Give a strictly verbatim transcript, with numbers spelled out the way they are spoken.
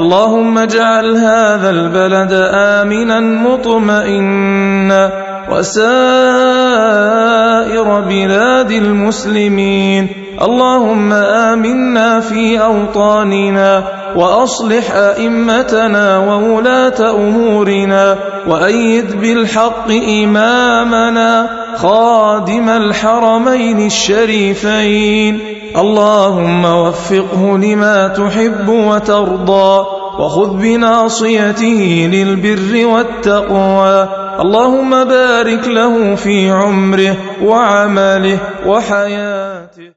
اللهم اجعل هذا البلد آمنا مطمئنا وسائر بلاد المسلمين. اللهم آمنا في أوطاننا وأصلح أئمتنا وولاة أمورنا وأيد بالحق إمامنا خادم الحرمين الشريفين. اللهم وفقه لما تحب وترضى وخذ بناصيته للبر والتقوى. اللهم بارك له في عمره وعمله وحياته.